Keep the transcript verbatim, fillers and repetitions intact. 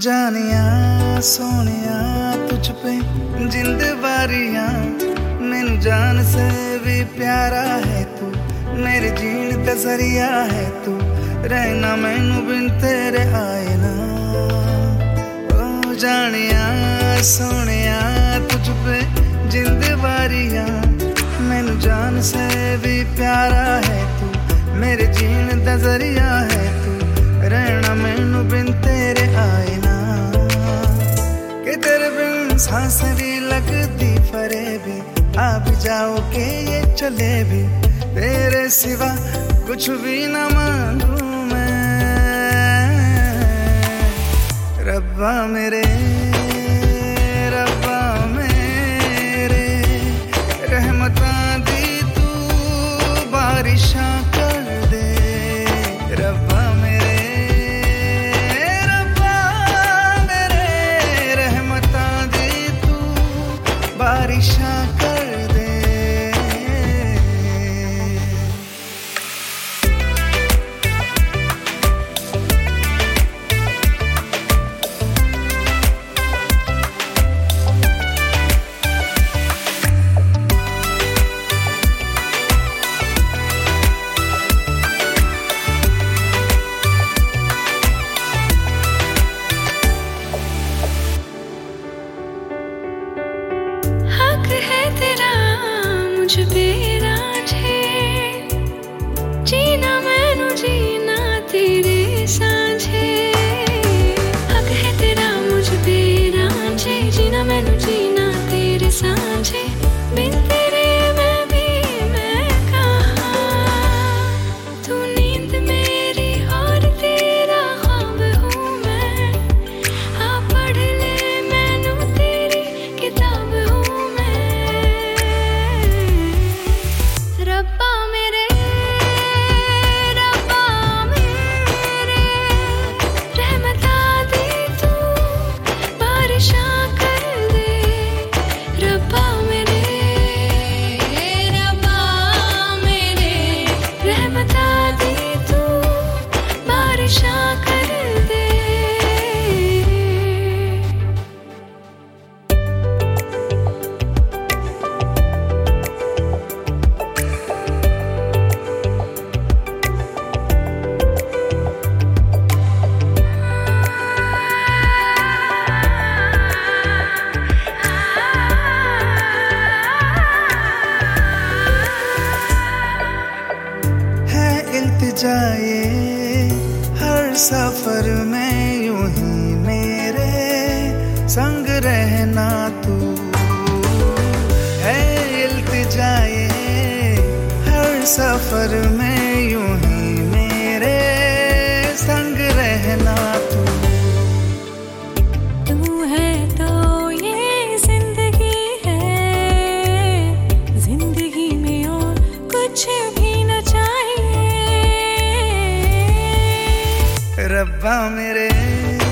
जानिया सोनिया तुझ पे जिंद बारियां मैनू जान से भी प्यारा है तू, मेरे जीण दा जरिया है तू, रहना मैनू बिन तेरे आए ना। ओ जानिया सोनिया तुझ पे जिंद बारियां मैनू जान से भी प्यारा है तू, मेरे जीण दा जरिया है तू, रहना मैनू बिन तेरे आए ना। कि तेरे बिन सांस भी लगती फरे भी, आ भी जाओ के ये चले भी, तेरे सिवा कुछ भी ना मांगू मैं। रब्बा मेरे रब्बा मेरे रहमतां दी तू बारिशां कर दे। रब्बा बारिशां कर दे। मुझ पे राज है जीना मैनू जीना तेरे साझे, हक है तेरा मुझ पे राज है जीना मैनू जीना तेरे साझे, बिन तेरे मैं भी मैं कहाँ, तू नींद मेरी और तेरा ख्वाब हूँ मैं, आ पढ़ ले मैनू तेरी किताब हूँ। रब्बा मेरे रब्बा मेरे रहमतां दी तू बारिशां कर दे। रब्बा मेरे रब्बा मेरे रहमतां दी तू बारिशां कर दे। जाए हर सफर में यूं ही मेरे संग रहना तू है, इल्तिजाए हर सफर में यूं ही मेरे संग रहना तू। तू है तो ये जिंदगी है, जिंदगी में और कुछ भी न चाहिए। रब्बा मेरे